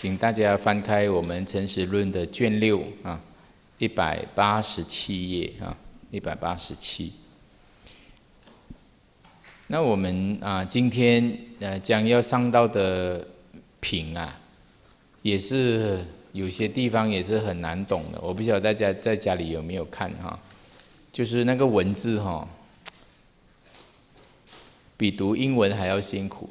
请大家翻开我们陈实论的卷6啊，187页啊，187。那我们今天将要上到的品啊，也是有些地方也是很难懂的。我不晓得大家在家里有没有看哈，就是那个文字哈，比读英文还要辛苦。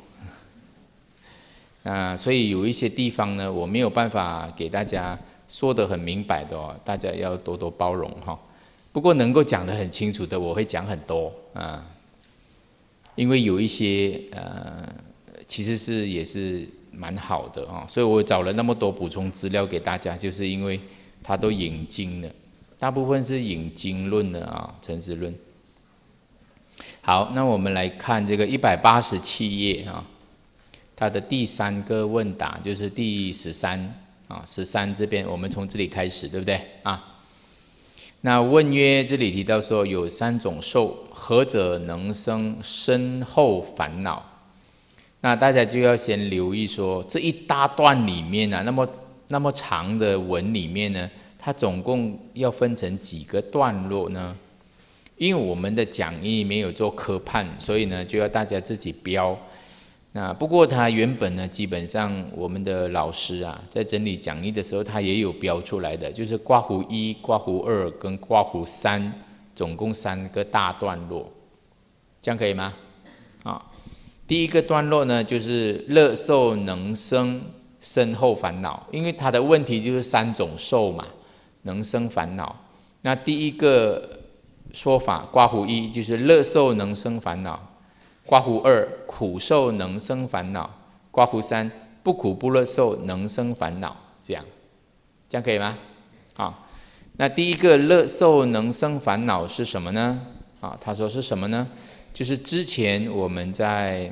所以有一些地方呢，我没有办法给大家说得很明白的哦，大家要多多包容哈。不过能够讲得很清楚的，我会讲很多啊，因为有一些其实也是蛮好的啊，所以我找了那么多补充资料给大家，就是因为它都引经了，大部分是引经论的啊，陈实论。好，那我们来看这个187页啊。它的第3个问答就是第13啊，13这边我们从这里开始，对不对啊？那问曰，这里提到说有3种受，何者能生身后烦恼？那大家就要先留意说，这一大段里面啊，那么长的文里面呢，它总共要分成几个段落呢？因为我们的讲义没有做科判，所以呢，就要大家自己标。那不过他原本呢，基本上我们的老师啊，在整理讲义的时候，他也有标出来的，就是括弧1、括弧2跟括弧3，总共3个大段落，这样可以吗？第一个段落呢，就是乐受能生身后烦恼，因为他的问题就是3种受嘛，能生烦恼。那第一个说法，括弧1就是乐受能生烦恼。括弧2苦受能生烦恼，括弧3不苦不乐受能生烦恼，这样可以吗？那第一个乐受能生烦恼是什么呢？他说是什么呢？就是之前我们在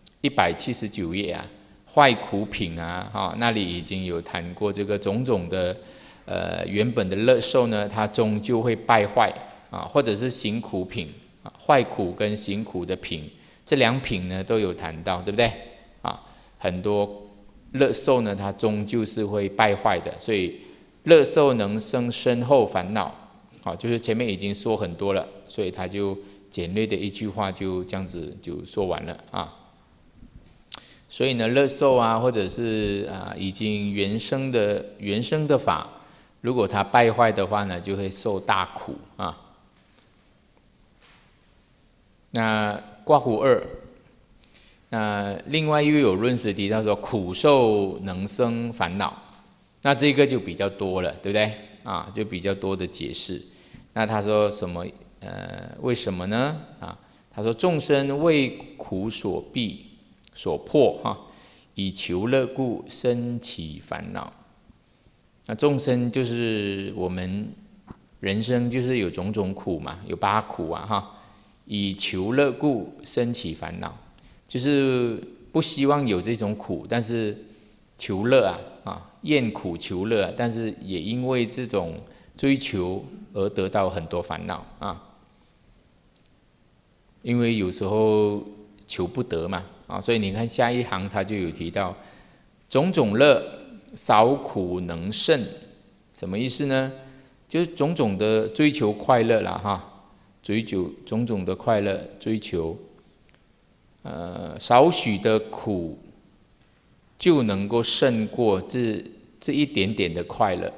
179页啊，坏苦品啊，那里已经有谈过这个种种的原本的乐受呢，它终究会败坏或者是行苦品坏苦跟行苦的品。这2品呢都有谈到，对不对？很多乐受呢，它终究是会败坏的，所以乐受能生身后烦恼，就是前面已经说很多了，所以他就简略的一句话就这样子就说完了啊。所以呢，乐受或者是已经原生的法，如果它败坏的话呢，就会受大苦啊。那括弧2，那另外又有论师提到说苦受能生烦恼，那这个就比较多了，对不对？就比较多的解释。那他说什么？为什么呢？他说众生为苦所逼所迫以求乐故生起烦恼。那众生就是我们人生就是有种种苦嘛，有8苦以求乐故生起烦恼，就是不希望有这种苦，但是求乐厌苦求乐，但是也因为这种追求而得到很多烦恼因为有时候求不得嘛所以你看下一行他就有提到种种乐少苦能胜，什么意思呢？就是种种的追求快乐啦追求种种的快乐，追求少许的苦就能够胜过这一点点的快乐。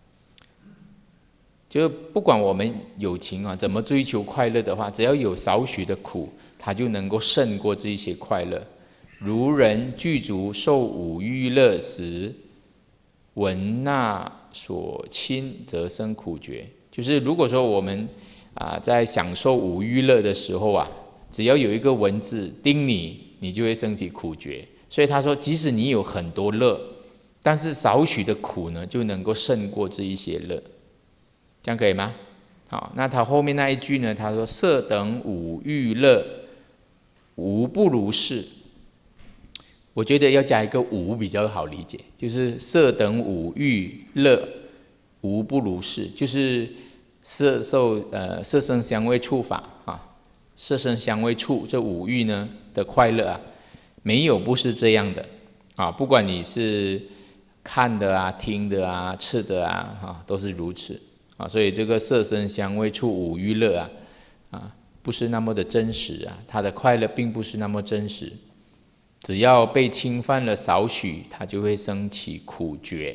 就不管我们有情怎么追求快乐的话，只要有少许的苦，它就能够胜过这些快乐。如人具足受五欲乐时，闻那所亲，则生苦觉。就是如果说我们在享受五欲乐的时候只要有一个文字叮你就会升起苦觉。所以他说，即使你有很多乐，但是少许的苦呢，就能够胜过这一些乐，这样可以吗？好，那他后面那一句呢？他说：“色等五欲乐，无不如是。”我觉得要加一个无比较好理解，就是色等五欲乐，无不如是，就是色声香味触法色声香味触这五欲呢的快乐没有不是这样的不管你是看的啊、听的啊、吃的啊，都是如此啊。所以这个色声香味触五欲乐不是那么的真实啊，他的快乐并不是那么真实。只要被侵犯了少许，他就会升起苦觉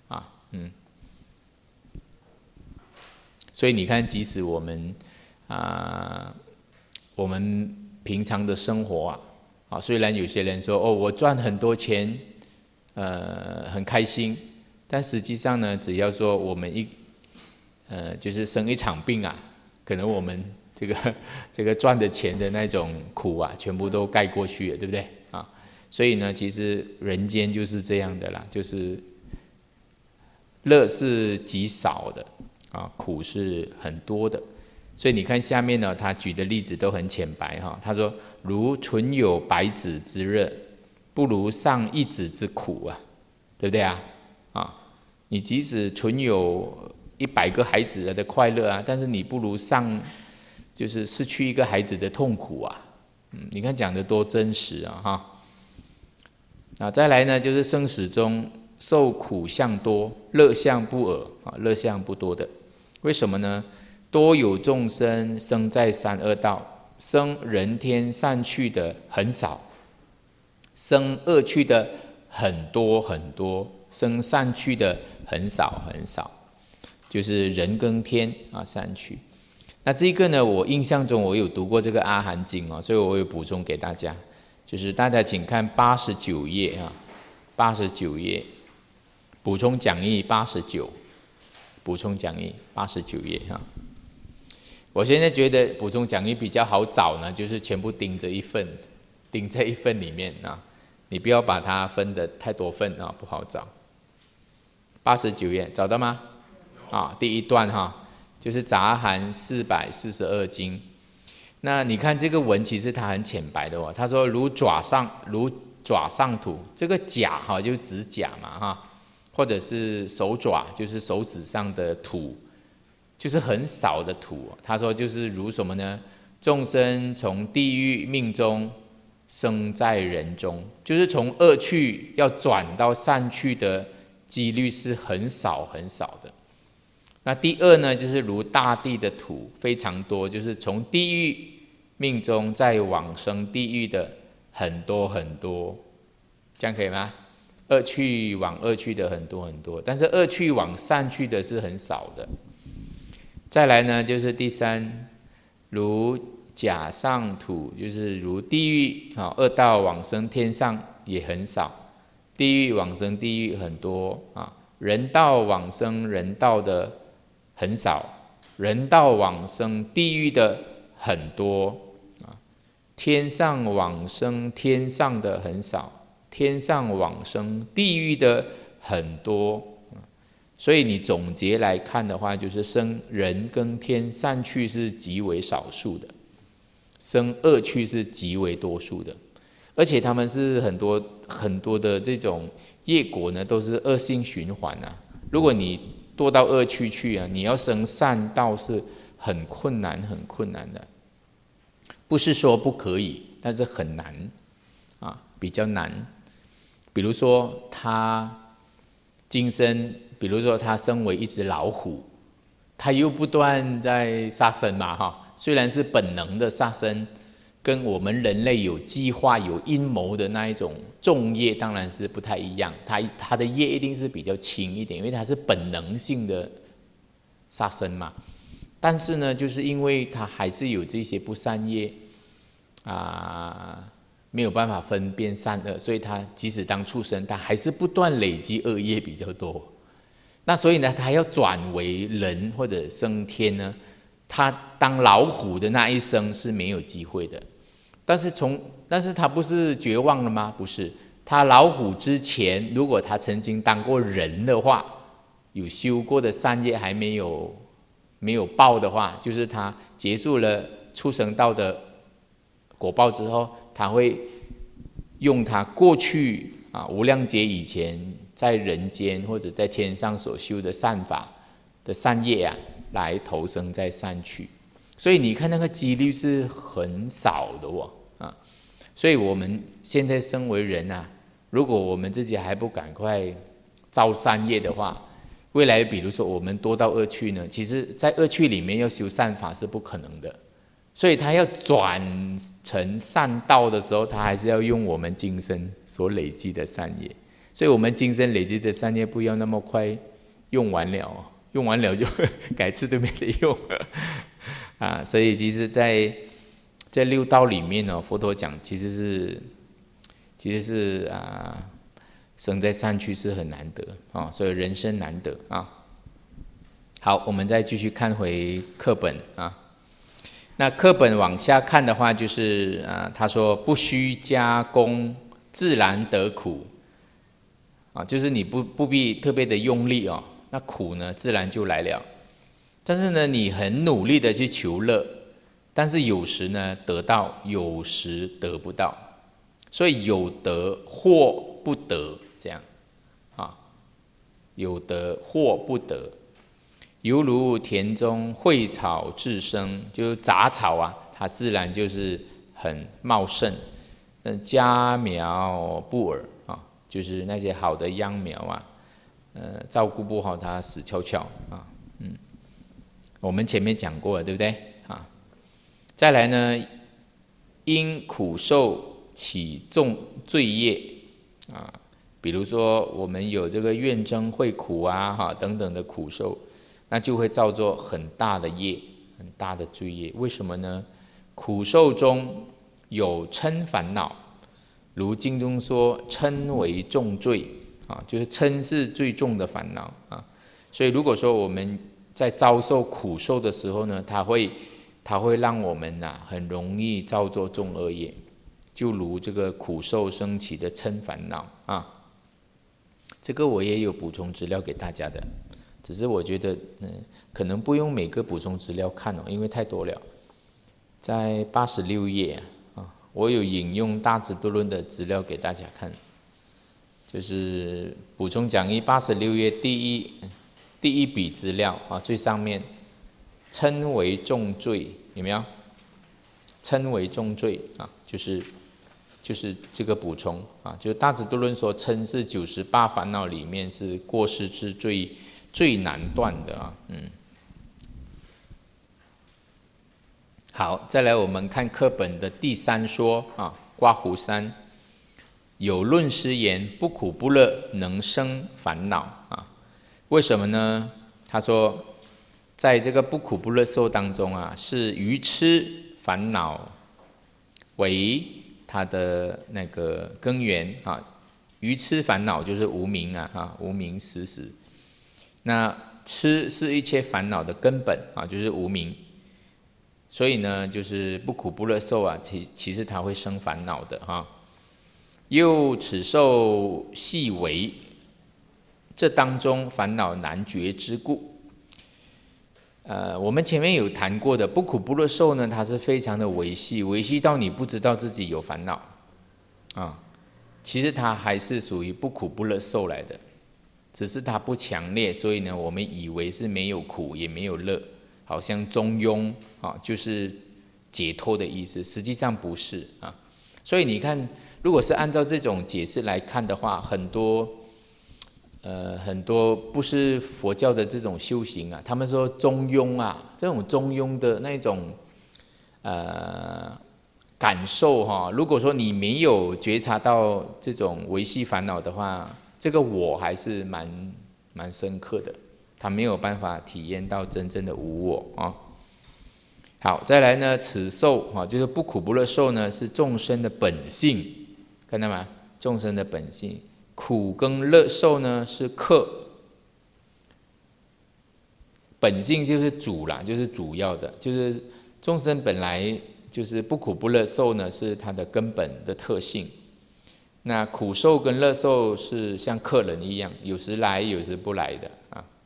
所以你看，即使我们平常的生活虽然有些人说我赚很多钱，很开心，但实际上呢，只要说我们就是生一场病可能我们这个赚的钱的那种苦全部都盖过去了，对不对所以呢，其实人间就是这样的啦，就是乐是极少的苦是很多的。所以你看下面呢，他举的例子都很浅白他说：“如存有百子之乐，不如上一子之苦对不对你即使存有100个孩子的快乐但是你不如就是失去一个孩子的痛苦你看讲的多真实再来呢，就是生死中受苦相多，乐相不尔乐相不多的。为什么呢？多有众生生在三恶道，生人天善趣的很少，生恶趣的很多很多，生善趣的很少很少，就是人跟天善趣。那这个呢，我印象中我有读过这个阿含经所以我有补充给大家，就是大家请看89页89页补充讲义89，补充讲义89页我现在觉得补充讲义比较好找呢，就是全部盯在一份里面你不要把它分的太多份不好找。89页找到吗？第一段就是杂含442经。那你看这个文，其实它很浅白的他说如爪上土，这个甲就是指甲嘛或者是手爪，就是手指上的土，就是很少的土他说就是如什么呢？众生从地狱命中生在人中，就是从恶趣要转到善趣的几率是很少很少的。那第二呢，就是如大地的土非常多，就是从地狱命中再往生地狱的很多很多，这样可以吗？恶趣往恶趣的很多很多，但是恶趣往善趣的是很少的。再来呢，就是第三，如甲上土，就是如地狱恶道往生天上也很少，地狱往生地狱很多人道往生人道的很少，人道往生地狱的很多天上往生天上的很少，天上往生地狱的很多所以你总结来看的话，就是生人跟天善趣是极为少数的，生恶趣是极为多数的，而且他们是很多很多的这种业果呢，都是恶性循环如果你堕到恶趣去你要生善道是很困难很困难的，不是说不可以，但是很难比较难。比如说他今生，比如说他身为一只老虎，他又不断在杀生嘛虽然是本能的杀生，跟我们人类有计划有阴谋的那一种重业当然是不太一样，他的业一定是比较轻一点，因为他是本能性的杀生嘛。但是呢，就是因为他还是有这些不善业没有办法分辨善恶，所以他即使当畜生，他还是不断累积恶业比较多。那所以呢，他要转为人或者升天呢，他当老虎的那一生是没有机会的。但是他不是绝望了吗？不是，他老虎之前，如果他曾经当过人的话，有修过的善业还没有报的话，就是他结束了畜生道的果报之后，他会用他过去无量劫以前在人间或者在天上所修的善法的善业来投生在善趣。所以你看那个几率是很少的所以我们现在身为人如果我们自己还不赶快造善业的话，未来比如说我们多到恶趣呢，其实在恶趣里面要修善法是不可能的，所以他要转成善道的时候，他还是要用我们今生所累积的善业，所以我们今生累积的善业不要那么快用完了，用完了就改次都没得用啊。所以其实在六道里面呢，佛陀讲其实是生在善趣是很难得啊，所以人生难得啊。好，我们再继续看回课本啊。那课本往下看的话，就是他说不须加工，自然得苦啊，就是你不必特别的用力哦，那苦呢自然就来了。但是呢，你很努力的去求乐，但是有时呢得到，有时得不到，所以有得或不得这样啊，有得或不得。犹如田中蕙草自生，就是杂草啊，它自然就是很茂盛。佳苗不耳啊，就是那些好的秧苗啊，照顾不好它死翘翘啊。我们前面讲过了，对不对啊？再来呢，因苦受起重罪业啊，比如说我们有这个怨憎会苦啊，等等的苦受。那就会造作很大的业，很大的罪业。为什么呢？苦受中有嗔烦恼，如经中说，嗔为重罪啊，就是嗔是最重的烦恼啊。所以如果说我们在遭受苦受的时候呢，它会让我们很容易造作重恶业，就如这个苦受升起的嗔烦恼啊。这个我也有补充资料给大家的。只是我觉得，可能不用每个补充资料看因为太多了。在86页我有引用大智度论的资料给大家看，就是补充讲义86页第一笔资料最上面，嗔为重罪，有没有？嗔为重罪就是这个补充就是大智度论说，嗔是98烦恼里面是过失之最难断的好，再来我们看课本的第3说刮胡3，有论师言，不苦不乐能生烦恼为什么呢？他说，在这个不苦不乐受当中是愚痴烦恼为他的那个根源愚痴烦恼就是无明无明死。那痴是一切烦恼的根本就是无明，所以呢，就是不苦不乐受其实它会生烦恼的又此受细微，这当中烦恼难觉之故。我们前面有谈过的不苦不乐受呢，它是非常的微细到你不知道自己有烦恼其实它还是属于不苦不乐受来的。只是它不强烈，所以呢，我们以为是没有苦也没有乐，好像中庸就是解脱的意思，实际上不是所以你看，如果是按照这种解释来看的话，很多不是佛教的这种修行他们说中庸这种中庸的那种感受如果说你没有觉察到这种微细烦恼的话，这个我还是蛮深刻的，他没有办法体验到真正的无我好，再来呢，此受就是不苦不乐受呢，是众生的本性，看到吗？众生的本性，苦跟乐受呢是客，本性就是主啦，就是主要的，就是众生本来就是不苦不乐受呢，是它的根本的特性。那苦受跟乐受是像客人一样，有时来有时不来的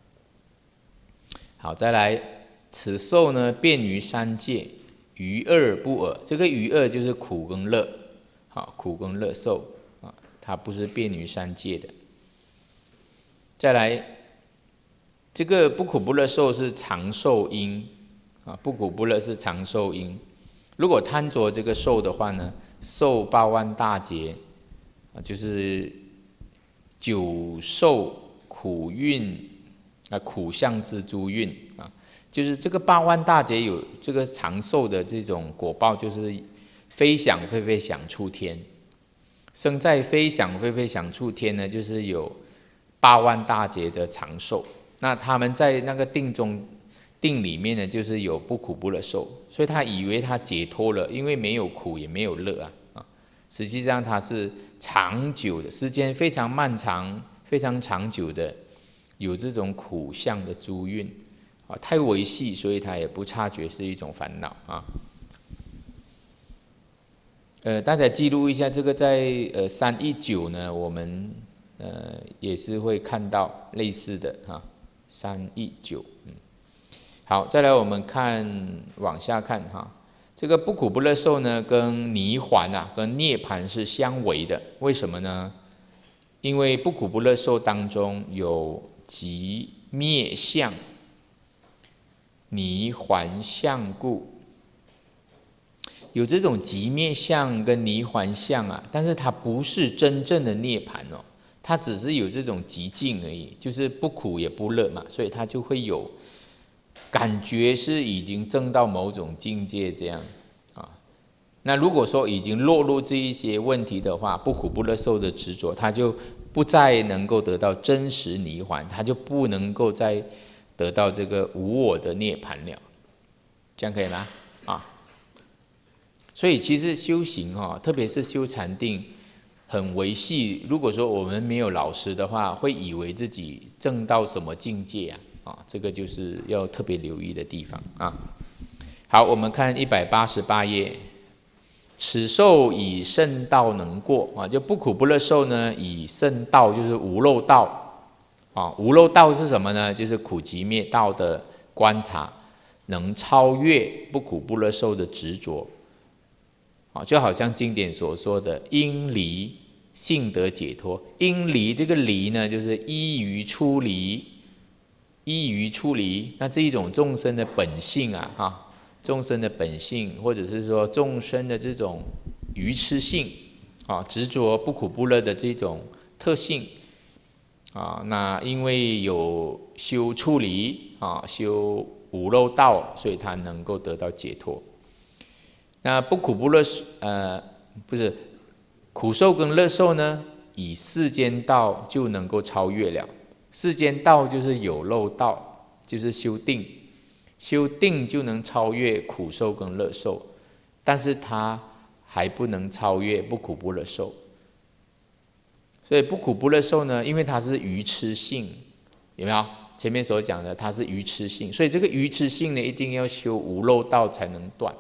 好，再来，此受呢便于三界，于二不尔。这个于二就是苦跟乐，苦跟乐受它不是便于三界的。再来，这个不苦不乐受是长寿因不苦不乐是长寿因。如果贪着这个受的话呢，受8万大劫就是久受苦运苦相之诸运啊，就是这个8万大劫有这个长寿的这种果报，就是飞翔飞飞想出天。生在飞翔飞飞想出天呢，就是有8万大劫的长寿。那他们在那个定里面呢，就是有不苦不乐寿，所以他以为他解脱了，因为没有苦也没有乐啊。实际上它是长久的，时间非常漫长、非常长久的，有这种苦相的诸运啊，太维系，所以他也不察觉是一种烦恼啊。大家记录一下，这个在319呢，我们也是会看到类似的哈，319。好，再来我们往下看哈，这个不苦不乐受呢，跟泥环跟涅盘是相违的。为什么呢？因为不苦不乐受当中有极灭相、泥环相故。有这种极灭相跟泥环相但是它不是真正的涅盘哦，它只是有这种极境而已，就是不苦也不乐嘛，所以它就会有感觉是已经证到某种境界这样啊。那如果说已经落入这一些问题的话，不苦不乐受的执着，它就不再能够得到真实泥环，它就不能够再得到这个无我的涅盘了，这样可以吗？所以其实修行特别是修禅定很维系，如果说我们没有老师的话，会以为自己证到什么境界这个就是要特别留意的地方啊。好，我们看188页，此受以圣道能过就不苦不乐受呢，以圣道就是无漏道无漏道是什么呢？就是苦集灭道的观察，能超越不苦不乐受的执着就好像经典所说的因离性得解脱。因离这个离呢，就是依于出离，那这一种众生的本性众生的本性，或者是说众生的这种愚痴性执着不苦不乐的这种特性那因为有修出离修无漏道，所以他能够得到解脱。那不苦不乐不是苦受跟乐受呢，以世间道就能够超越了。世间道就是有漏道，就是修定，修定就能超越苦受跟乐受，但是它还不能超越不苦不乐受。所以不苦不乐受呢，因为它是愚痴性，有没有？前面所讲的它是愚痴性，所以这个愚痴性呢，一定要修无漏道才能断。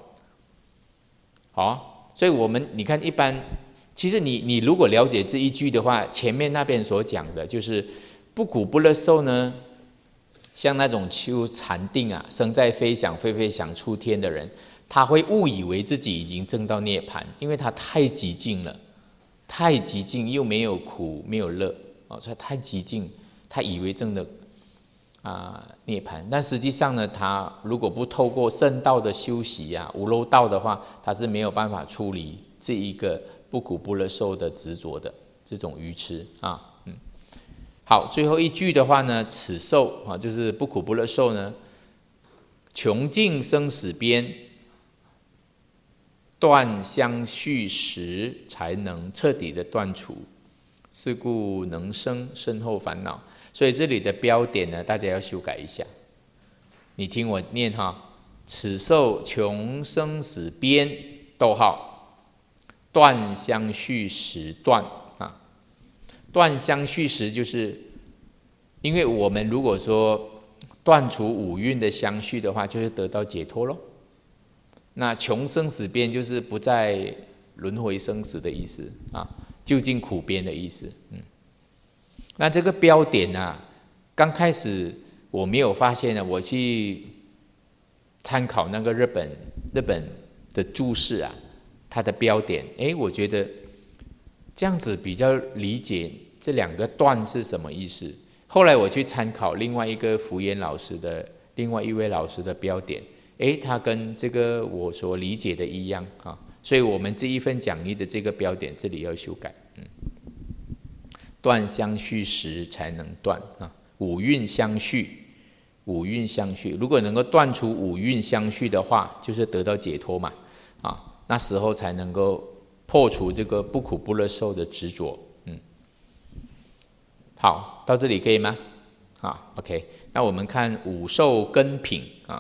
所以你看一般，其实你如果了解这一句的话，前面那边所讲的就是不苦不乐受呢，像那种修禅定生在飞翔飞飞想出天的人，他会误以为自己已经证到涅槃，因为他太极静了，太极静又没有苦没有乐所以太极静，他以为证的涅槃，但实际上呢，他如果不透过圣道的修习无漏道的话，他是没有办法处理这一个不苦不乐受的执着的这种愚痴好，最后一句的话呢，此受就是不苦不乐受呢，穷尽生死边，断相续时，才能彻底的断除，是故能生身后烦恼。所以这里的标点呢，大家要修改一下。你听我念此受穷生死边，断相续时断断相续时，就是因为我们如果说断除五蕴的相续的话，就是得到解脱咯。那穷生死边就是不再轮回生死的意思究竟苦边的意思。那这个标点刚开始我没有发现我去参考那个日本的注释它的标点，我觉得这样子比较理解这两个断是什么意思。后来我去参考另外一个福岩老师的另外一位老师的标点，他跟这个我所理解的一样所以我们这一份讲义的这个标点这里要修改。 断相续时才能断啊。五蕴相续，五蕴相续，如果能够断除五蕴相续的话，就是得到解脱嘛啊，那时候才能够破除这个不苦不乐受的执着。好，到这里可以吗？好 ，OK。那我们看五受根品啊。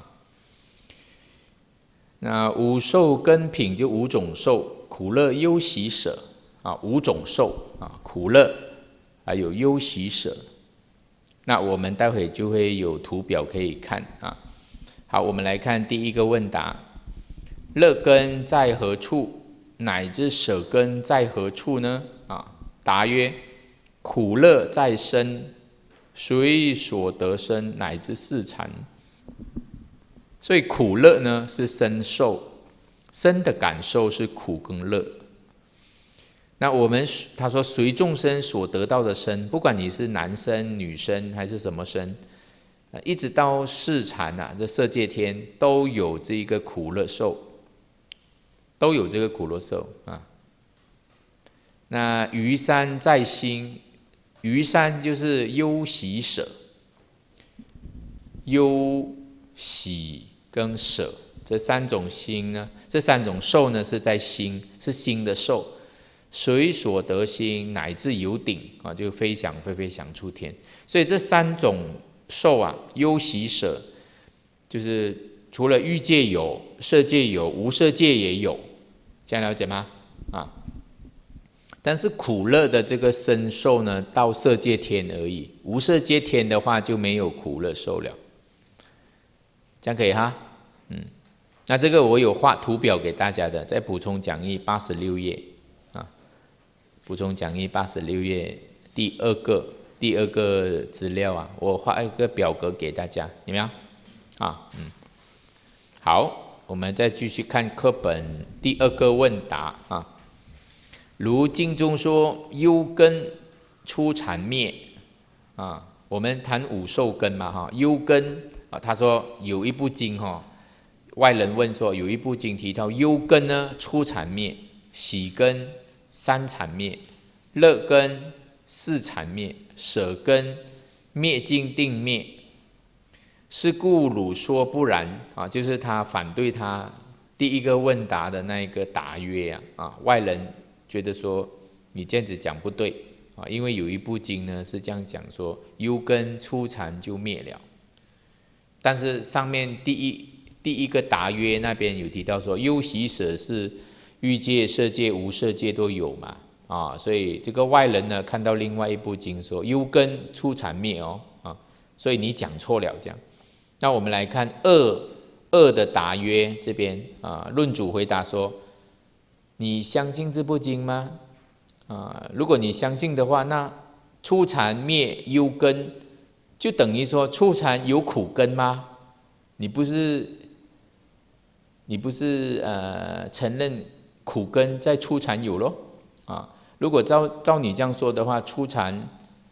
那五受根品就五种受，苦乐忧喜舍啊，五种受啊，苦乐还有忧喜舍。那我们待会就会有图表可以看啊。好，我们来看第一个问答：乐根在何处？乃至舍根在何处呢？啊，答曰：苦乐在身，随所得身，乃至四禅。所以苦乐呢是身受，身的感受是苦跟乐。那我们他说随众生所得到的身，不管你是男生、女生还是什么身，一直到四禅啊，这色界天都有这个苦乐受，都有这个苦乐受啊。那余三在心，余三就是忧喜舍，忧喜跟舍这三种心呢，这三种受呢是在心，是心的受。随所得心，乃至有顶啊，就飞翔飞翔出天。所以这三种受啊，忧喜舍，就是除了欲界有、色界有、无色界也有，这样了解吗？啊，但是苦乐的这个身受呢，到色界天而已，无色界天的话就没有苦乐受了。这样可以哈，那这个我有画图表给大家的，在补充讲义86页啊，补充讲义86页第二个资料啊，我画一个表格给大家，有没有？啊，好，我们再继续看课本第二个问答啊。如经中说，忧根出禅灭啊，我们谈五受根嘛哈，忧根。他说有一部经外人问说有一部经提到忧根呢出禅灭，喜根三禅灭，乐根四禅灭，舍根灭尽定灭。是故汝说不然啊，就是他反对他第一个问答的那一个答曰啊，外人觉得说你这样子讲不对啊，因为有一部经呢是这样讲说忧根出禅就灭了。但是上面第一个答曰那边有提到说，忧喜舍是欲界、色界、无色界都有嘛啊，所以这个外人呢看到另外一部经说忧根出禅灭啊，所以你讲错了这样。那我们来看二的答曰这边啊，论主回答说：你相信这部经吗？啊，如果你相信的话，那出禅灭忧根。就等于说出禅有苦根吗？你不是承认苦根在出禅有咯啊？如果照你这样说的话，出禅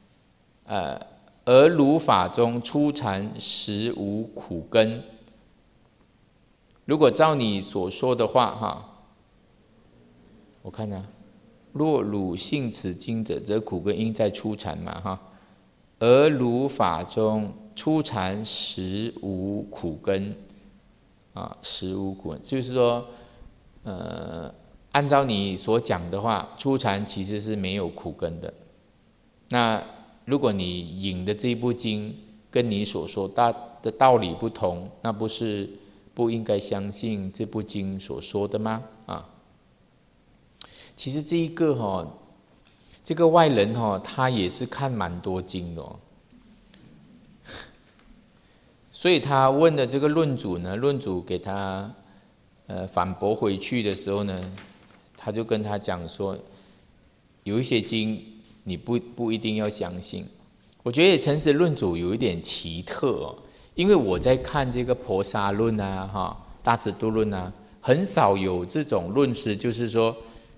而如法中出禅实无苦根。如果照你所说的话哈，我看若汝信此经者，则苦根应在出禅嘛哈。而如法中出禅实无苦根啊，实无苦根，就是说，按照你所讲的话，出禅其实是没有苦根的。那如果你引的这一部经跟你所说的道理不同，那不是不应该相信这部经所说的吗？啊，其实这一个这个外人他也是看蛮多经的所以他问的这个论主呢，论主给他反驳回去的时候呢，他就跟他讲说，有一些经你不一定要相信。我觉得诚实论主有一点奇特因为我在看这个婆沙论大智度论很少有这种论师就是说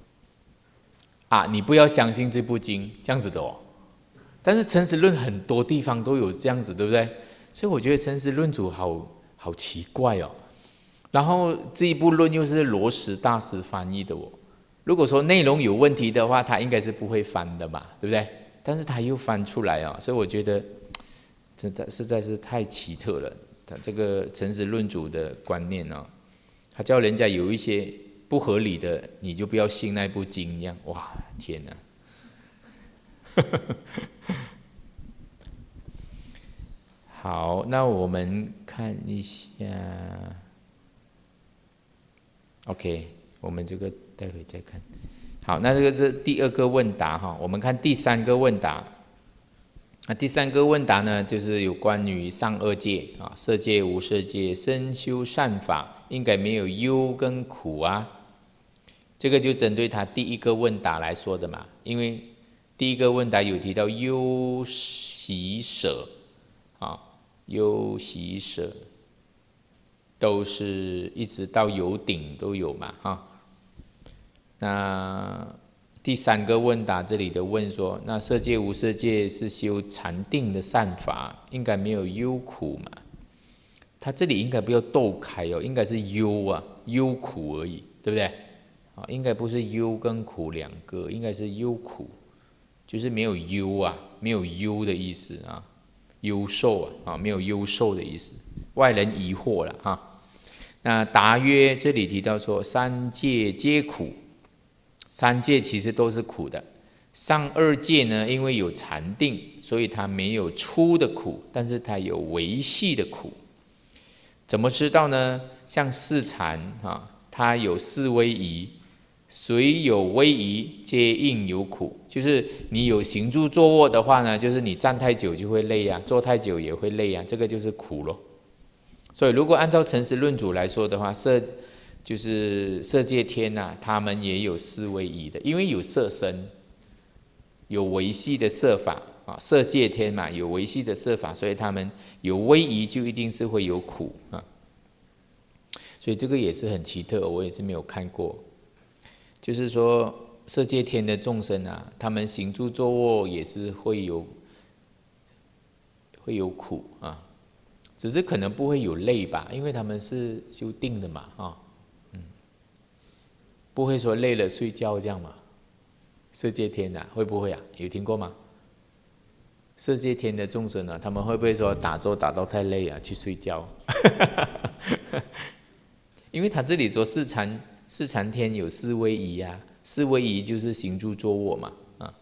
你不要相信这部经这样子的但是诚实论很多地方都有这样子，对不对？所以我觉得诚实论主好奇怪然后这一部论又是罗什大师翻译的如果说内容有问题的话，他应该是不会翻的嘛，对不对？ 但是他又翻出来啊，所以我觉得真的实在是太奇特了。他这个诚实论主的观念啊，他叫人家有一些不合理的，你就不要信那部经一样。哇，天哪！好，那我们看一下。OK， 我们这个待会再看。好，那这个是第二个问答哈，我们看第三个问答。那第三个问答呢，就是有关于上二界啊，色界、无色界，身修善法，应该没有忧跟苦啊。这个就针对他第一个问答来说的嘛，因为第一个问答有提到忧喜舍啊，忧喜舍都是一直到有顶都有嘛哈。那第三个问答这里的问说，那色界无色界是修禅定的善法，应该没有忧苦嘛？他这里应该不要斗开哦，应该是忧啊，忧苦而已，对不对？啊，应该不是忧跟苦两个，应该是忧苦，就是没有忧啊，没有忧的意思啊，忧受啊，没有忧受的意思，外人疑惑了哈。那答曰，这里提到说，三界皆苦。三界其实都是苦的，上二界呢，因为有禅定，所以它没有粗的苦，但是它有微细的苦。怎么知道呢？像四禅啊，它有四威仪，虽有威仪，皆应有苦。就是你有行住坐卧的话呢，就是你站太久就会累啊，坐太久也会累啊，这个就是苦咯。所以如果按照诚实论主来说的话，就是色界天啊，他们也有四威仪的，因为有色身，有微细的色法啊，色界天嘛，有微细的色法，所以他们有威仪，就一定是会有苦啊。所以这个也是很奇特，我也是没有看过。就是说，色界天的众生啊，他们行住坐卧也是会有苦啊，只是可能不会有累吧，因为他们是修定的嘛啊。不会说累了睡觉这样嘛？色界天啊，会不会啊？有听过吗？色界天的众生啊，他们会不会说打坐打到太累啊，去睡觉？因为他这里说四禅天有四威仪啊，四威仪就是行住坐卧嘛，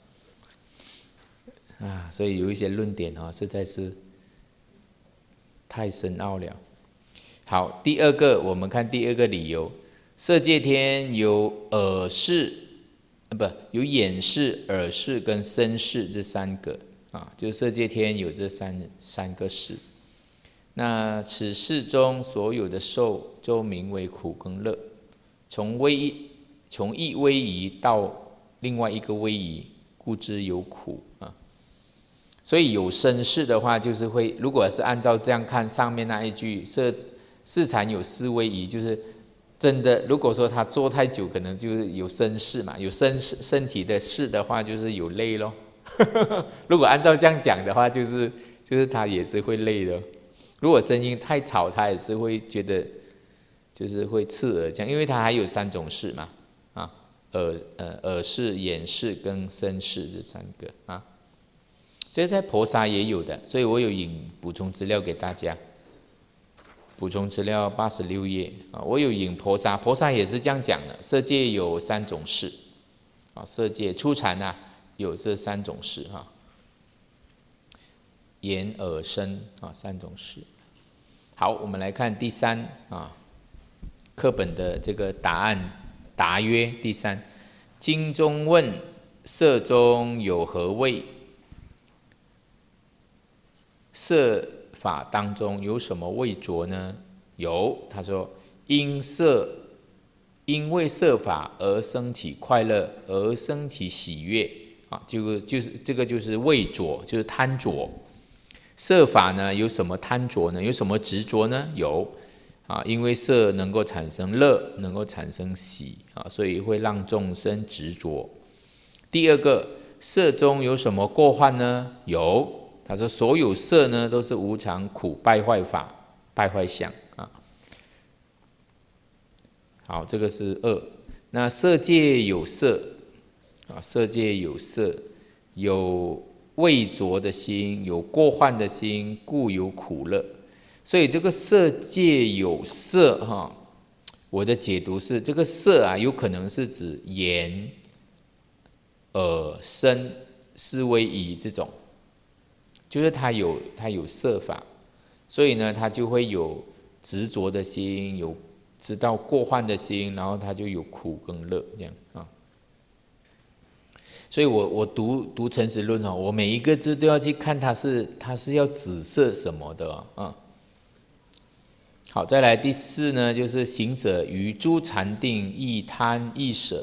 所以有一些论点啊，实在是太深奥了。好，第二个我们看第二个理由。色界天有耳识，有眼识、耳识跟身识这三个啊，就是色界天有这三个识。那此识中所有的受，就名为苦跟乐。从一威仪到另外一个威仪，故知有苦啊。所以有身识的话，就是会，如果是按照这样看上面那一句，四禅有四威仪，就是真的，如果说他坐太久，可能就是有身识嘛，有身体的识的话，就是有累咯。如果按照这样讲的话，就是他也是会累的。如果声音太吵，他也是会觉得就是会刺耳这样，因为他还有三种识嘛，耳识、眼识跟身识这三个啊。这在婆沙也有的，所以我有引补充资料给大家。补充资料86页啊，我有引婆沙也是这样讲的，色界有三种识啊，色界初禅啊有这三种识哈，眼耳身啊三种识。好，我们来看第三啊，课本的这个答案答曰第三，经中问色中有何味？色法当中有什么味着呢？有，他说因为色法而生起快乐，而生起喜悦啊，就是这个就是味着，就是贪着。色法呢有什么贪着呢？有什么执着呢？有啊，因为色能够产生乐，能够产生喜啊，所以会让众生执着。第二个，色中有什么过患呢？有。他说：“所有色呢，都是无常、苦、败坏法、败坏相啊。”好，这个是二。那色界有色啊，色界有色，有畏着的心，有过患的心，故有苦乐。所以这个色界有色哈，我的解读是这个色啊，有可能是指眼、耳、身、思维仪这种，就是它有色法，所以呢，它就会有执着的心，有知道过患的心，然后它就有苦跟乐这样啊。所以我读诚实论哦，我每一个字都要去看它是要指涉什么的啊。好，再来第4呢，就是行者于诸禅定亦贪亦舍，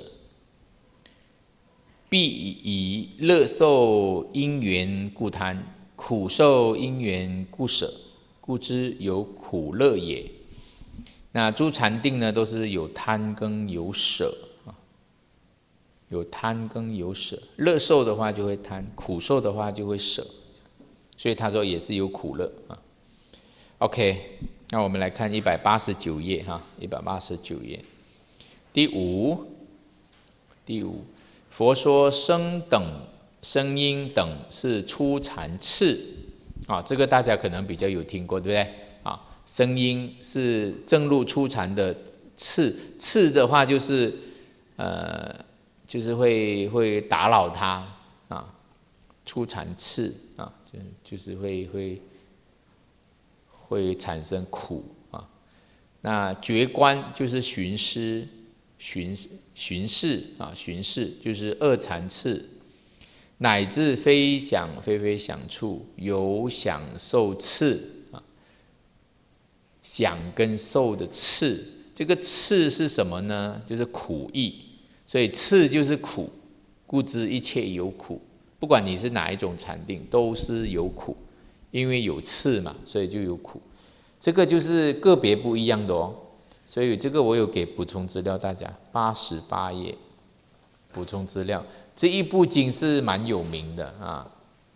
必以乐受因缘故贪，苦受因缘故舍，故知有苦乐也。那诸禅定呢，都是有贪跟有舍啊，有贪跟有舍。乐受的话就会贪，苦受的话就会舍，所以他说也是有苦乐啊。OK， 那我们来看189页哈，189页，第5，佛说声音等是初禅次啊，这个大家可能比较有听过，对不对啊？声音是正入初禅的次的话就是就是会打扰他啊，初禅次啊，就是会产生苦啊。那觉观就是寻视啊，巡视就是二禅次，乃至非想非非想处，有想受次啊。想跟受的次，这个次是什么呢？就是苦意，所以次就是苦，故知一切有苦。不管你是哪一种禅定，都是有苦，因为有次嘛，所以就有苦。这个就是个别不一样的哦。所以这个我有给补充资料，大家88页补充资料。这一部经是蛮有名的啊。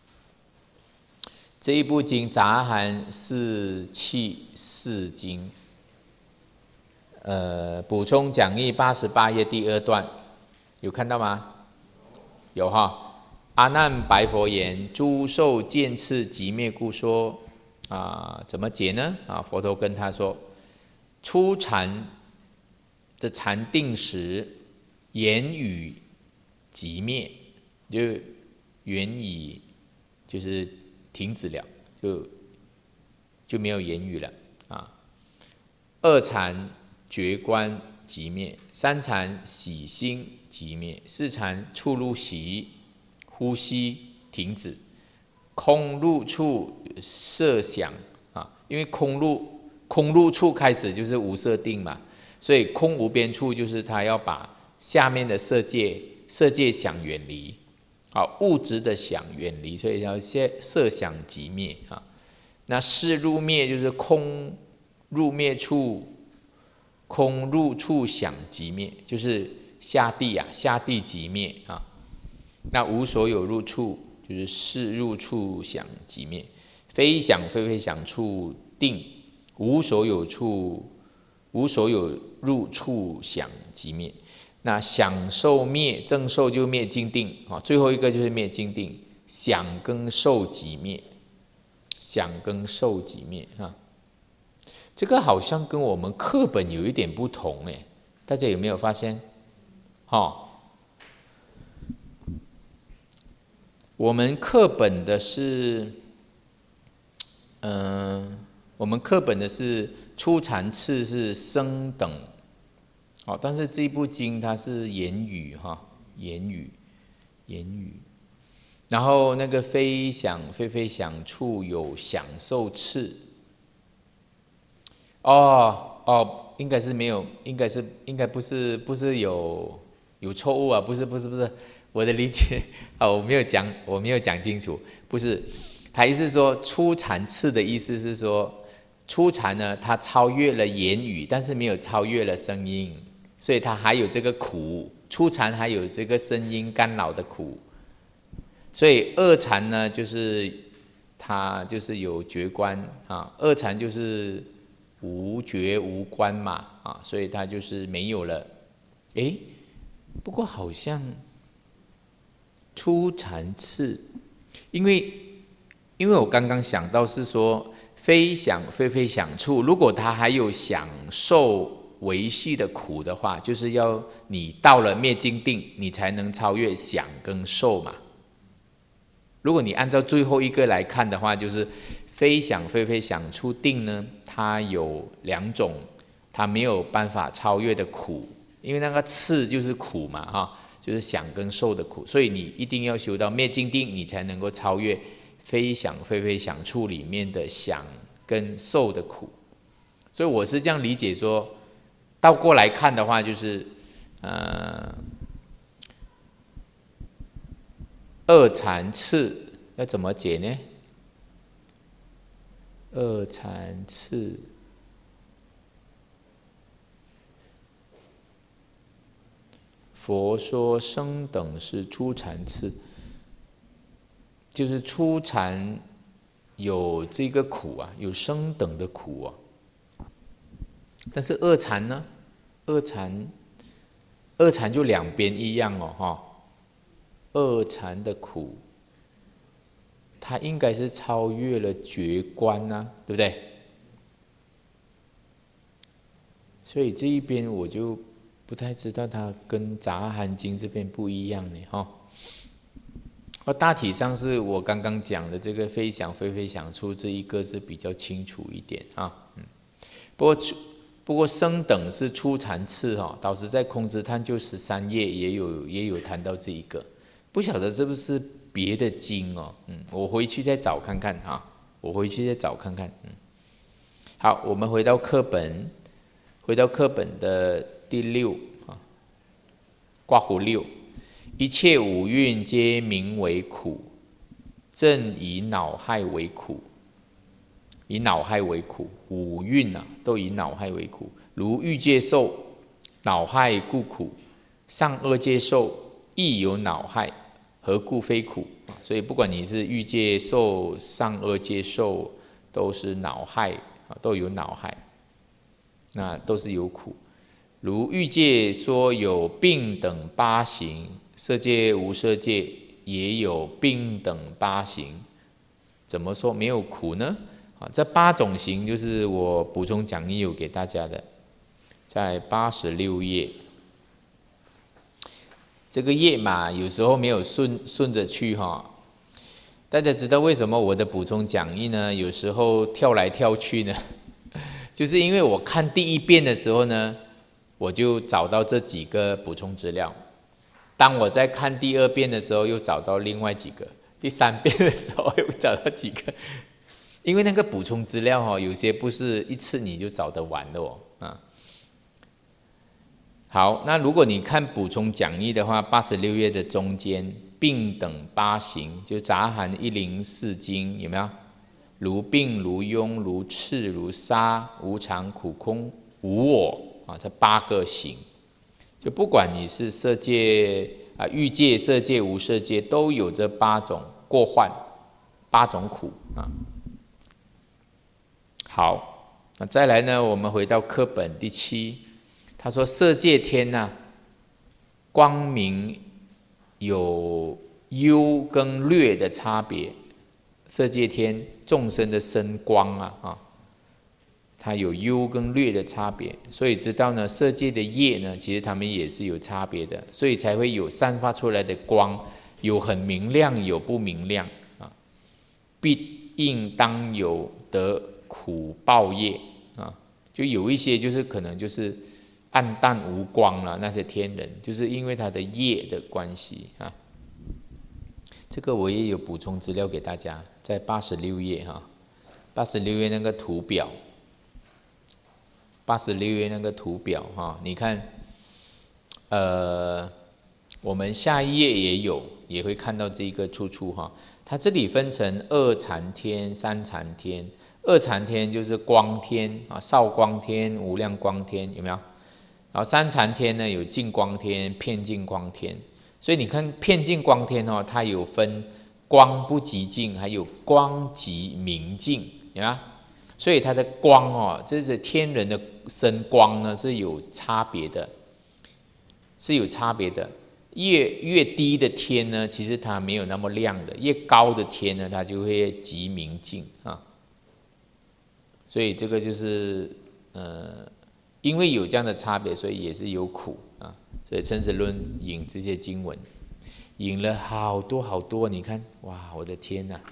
这一部经杂含四气四经。补充讲义88页第2段，有看到吗？有哈。阿难白佛言：诸受见次即灭故说。怎么解呢？佛陀跟他说，初禅的禅定时，言语即灭，就言语就是停止了，就没有言语了啊。二禅觉观即灭，三禅喜心即灭，四禅触入息，呼吸停止，空入处设想啊，因为空入处开始就是无色定嘛，所以空无边处就是他要把下面的色界想远离，物质的想远离，所以要色想即灭啊。那事入灭就是空入灭处，空入处想即灭，就是下地即灭啊。那无所有入处就是事入处想即灭，非想非非想处定，无所有入处想即灭。那想受灭，正受就灭精定啊，最后一个就是灭精定，想跟受即灭，想跟受即灭啊。这个好像跟我们课本有一点不同哎，大家有没有发现？我们课本的是，初禅次是声等，但是这部经它是言语，然后那个非想非非想处有享受次，应该是没有，应该不是有错误啊，不是，我的理解我没有讲清楚，不是，他意思说初禅次的意思是说，初禅呢，它超越了言语，但是没有超越了声音，所以它还有这个苦，初禅还有这个声音干扰的苦，所以二禅呢，就是它就是有觉观啊，二禅就是无觉无观嘛所以它就是没有了。不过好像初禅次因为我刚刚想到是说，非想非非想处，如果他还有享受维系的苦的话，就是要你到了灭尽定，你才能超越想跟受嘛。如果你按照最后一个来看的话，就是非想非非想处定呢，它有2种，它没有办法超越的苦，因为那个次就是苦嘛，哈，就是想跟受的苦，所以你一定要修到灭尽定，你才能够超越非想非非想处里面的想跟受的苦。所以我是这样理解说，倒过来看的话，就是二禅次要怎么解呢？二禅次，佛说生等是初禅次，就是初禅有这个苦啊，有生等的苦啊。但是二禅呢？二禅就2边一样哦，哈。二禅的苦，它应该是超越了觉观啊，对不对？所以这一边我就不太知道它跟杂含经这边不一样呢，哈。大体上是我刚刚讲的这个非想非非想处这一个是比较清楚一点啊，不过生等是初禅次哈，导师在空知探究13页也有谈到这一个。不晓得是不是别的经哦，我回去再找看看哈，好，我们回到课本的第6啊，括弧6，一切五蕴皆名为苦，正以恼害为苦，以恼害为苦，五蕴啊都以恼害为苦，如欲界受，恼害故苦；上二界受，亦有恼害。何故非苦？所以不管你是欲界受、上二界受，都是恼害，都有恼害，那都是有苦。如欲界说有病等8行，色界、无色界也有病等8行，怎么说没有苦呢？这8种行就是我补充讲义有给大家的，在86页。这个页嘛，有时候没有顺着去哈。大家知道为什么我的补充讲义呢，有时候跳来跳去呢？就是因为我看第1遍的时候呢，我就找到这几个补充资料；当我在看第2遍的时候，又找到另外几个；第3遍的时候又找到几个。因为那个补充资料哈，有些不是一次你就找得完的哦，啊。好，那如果你看补充讲义的话，86页的中间，病等8行，就杂含104经，有没有？如病、如痈、如赤、如杀、无常、苦、空、无我啊，这8个行，就不管你是色界啊、欲界、色界、无色界，都有这8种过患，8种苦啊。好，那再来呢，我们回到课本第7。他说色界天啊，光明有幽跟略的差别。色界天众生的身光啊，它有幽跟略的差别，所以知道呢，色界的业呢，其实它们也是有差别的，所以才会有散发出来的光，有很明亮，有不明亮啊。必应当有得苦报业啊，就有一些就是可能就是暗淡无光了，那些天人就是因为他的业的关系啊。这个我也有补充资料给大家，在86页哈，86页那个图表，86页那个图表哈，你看，我们下一页也会看到这个处哈，它这里分成2禅天、3禅天。2禅天就是光天啊，少光天、无量光天，有没有？然后3禅天呢，有净光天、遍净光天。所以你看遍净光天哦，它有分光不极净，还有光极明净，有没有？所以它的光哦，这是天人的身光呢是有差别的，是有差别的。 越低的天呢，其实它没有那么亮的；越高的天呢，它就会极明净啊。所以这个就是因为有这样的差别，所以也是有苦啊。所以陈实论引这些经文，引了好多好多，你看，哇，我的天哪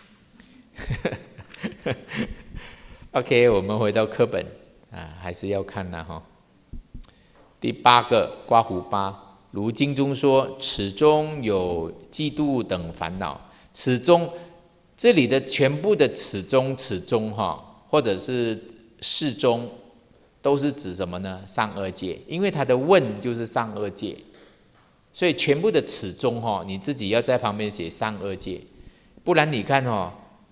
！OK， 我们回到课本啊，还是要看啦哈。第8个刮胡8，如经中说，此中有嫉妒等烦恼。此中这里的全部的此中哈，或者是世中，都是指什么呢？上二界，因为它的问就是上二界，所以全部的此中哈，你自己要在旁边写上二界，不然你看哈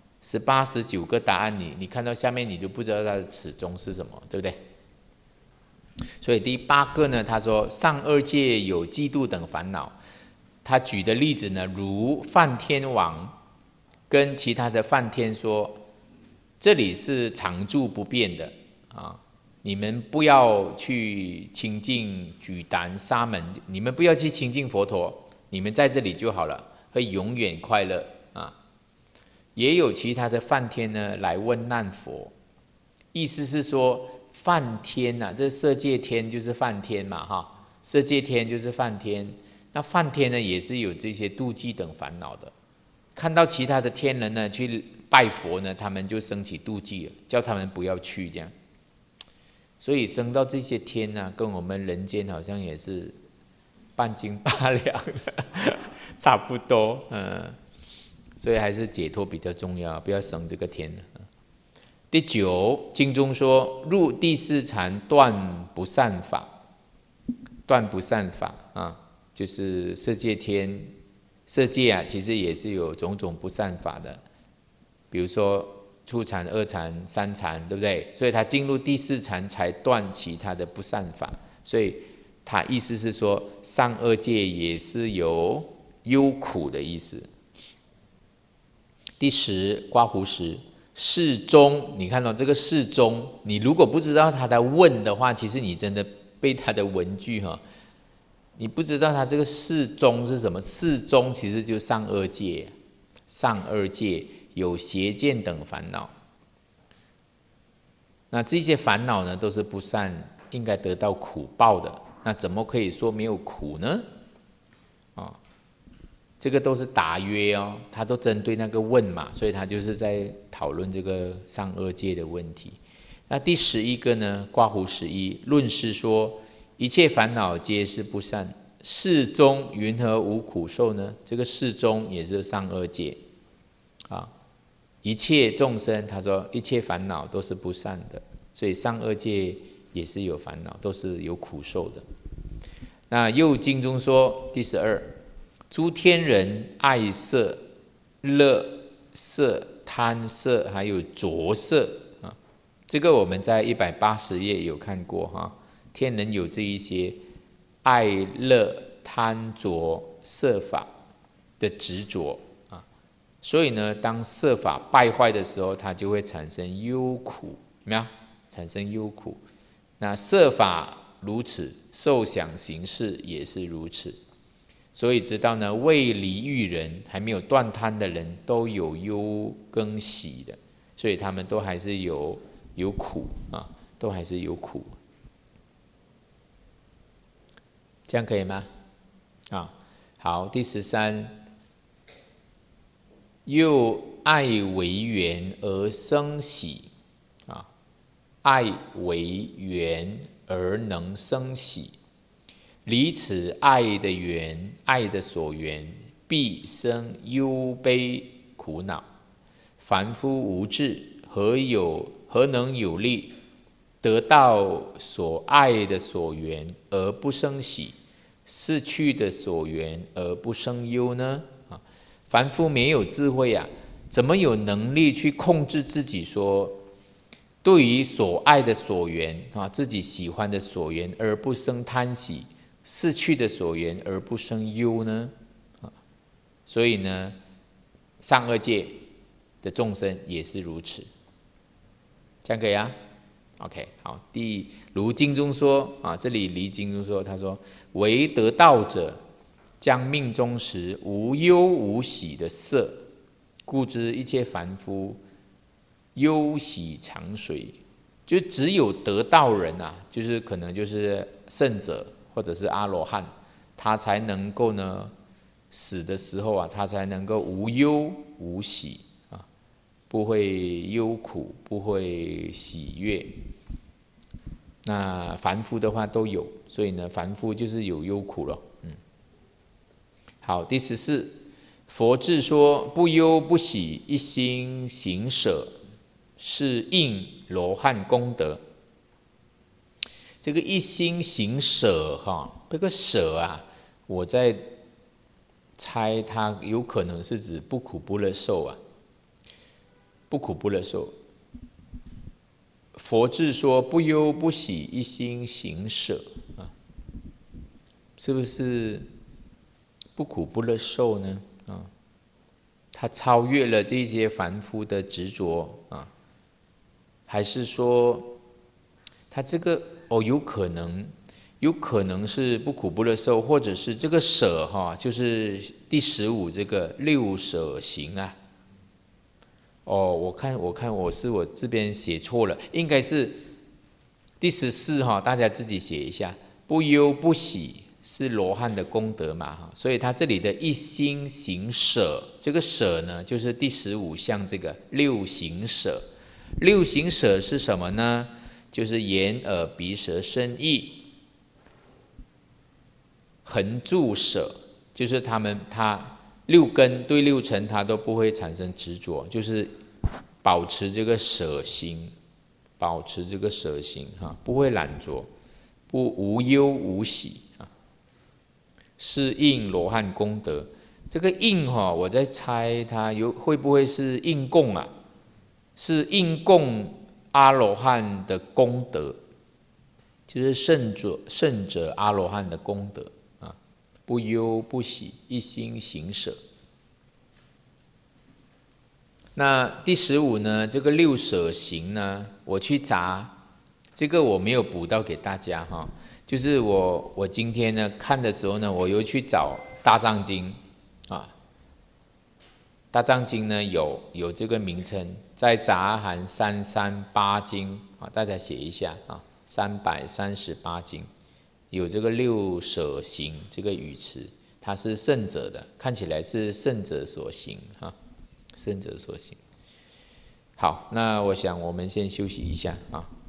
，18、19个答案你看到下面你就不知道它的此中是什么，对不对？所以第8个呢，他说上二界有嫉妒等烦恼。他举的例子呢，如梵天王跟其他的梵天说，这里是常住不变的啊，你们不要去亲近举坛沙门，你们不要去亲近佛陀，你们在这里就好了，会永远快乐啊。也有其他的梵天呢来问难佛，意思是说梵天啊，这色界天就是梵天嘛哈，色界天就是梵天。那梵天呢，也是有这些妒忌等烦恼的。看到其他的天人呢去拜佛呢，他们就生起妒忌了，叫他们不要去这样。所以升到这些天呢，跟我们人间好像也是半斤八两的，差不多。所以还是解脱比较重要，不要升这个天。第9，经中说，入第4禅断不善法，断不善法啊。就是色界天，色界啊，其实也是有种种不善法的，比如说初禅、2禅、3禅，对不对？所以他进入第4禅才断其他的不善法，所以他意思是说，上二界也是有忧苦的意思。第10，刮胡10，世中，你看到这个世中，你如果不知道他的问的话，其实你真的背他的文句哈。你不知道他这个世中是什么？世中其实就上二界，上二界有邪见等烦恼。那这些烦恼呢，都是不善，应该得到苦报的。那怎么可以说没有苦呢？这个都是答曰哦，他都针对那个问嘛，所以他就是在讨论这个上二界的问题。那第11个呢，刮胡11，论师说，一切烦恼皆是不善，世中云何无苦受呢？这个世中也是上二界啊，一切众生，他说一切烦恼都是不善的，所以上二界也是有烦恼，都是有苦受的。那又经中说，第12，诸天人爱色、乐色、贪色，还有着色啊，这个我们在180页有看过哈。天人有这一些爱乐贪着色法的执着啊，所以呢，当色法败坏的时候，它就会产生忧苦，有没有？产生忧苦。那色法如此，受想行识也是如此。所以直到呢未离欲人，还没有断贪的人，都有忧跟喜的，所以他们都还是有苦啊，都还是有苦。这样可以吗？好，第13，又爱为缘而生喜啊，爱为缘而能生喜，离此爱的缘，爱的所缘，必生忧悲苦恼。凡夫无智，何能有力得到所爱的所缘而不生喜，失去的所缘而不生忧呢？凡夫没有智慧啊，怎么有能力去控制自己说，对于所爱的所缘啊，自己喜欢的所缘而不生贪喜，失去的所缘而不生忧呢？所以呢，上二界的众生也是如此。这样可以啊？ OK， 好，如经中说啊，这里离经中说，他说唯得道者将命终时无忧无喜的色，故知一切凡夫忧喜常随。就只有得道人啊，就是可能就是圣者或者是阿罗汉，他才能够呢，死的时候啊，他才能够无忧无喜啊，不会忧苦，不会喜悦。那凡夫的话都有，所以呢，凡夫就是有忧苦了。好，第14，佛智说不忧不喜，一心行舍，是应罗汉功德。这个一心行舍哈，这个舍啊，我在猜它有可能是指不苦不乐受啊，不苦不乐受。佛智说不忧不喜，一心行舍啊，是不是不苦不乐受呢？啊，他超越了这些凡夫的执着啊，还是说他这个有可能是不苦不乐受，或者是这个舍哈，就是第15这个六舍行啊。我看我这边写错了，应该是第14哈，大家自己写一下。不忧不喜是罗汉的功德嘛，所以他这里的一心行舍，这个舍呢，就是第15项这个六行舍。六行舍是什么呢？就是眼耳鼻舌身意。恒住舍，就是他六根对六尘他都不会产生执着，就是保持这个舍心，保持这个舍心哈，不会懒着，无忧无喜啊，是应罗汉功德。这个应哈，我在猜它会不会是应供啊？是应供阿罗汉的功德，就是圣者阿罗汉的功德。不忧不喜，一心行舍。那第15呢？这个六舍行呢，我去查，这个我没有补到给大家哈。就是我今天呢看的时候呢，我又去找大藏经啊。大藏经呢有这个名称，在杂含338经啊，大家写一下啊，338经。有这个六舍行这个语词，它是圣者的，看起来是圣者所行哈，圣者所行。好，那我想我们先休息一下啊。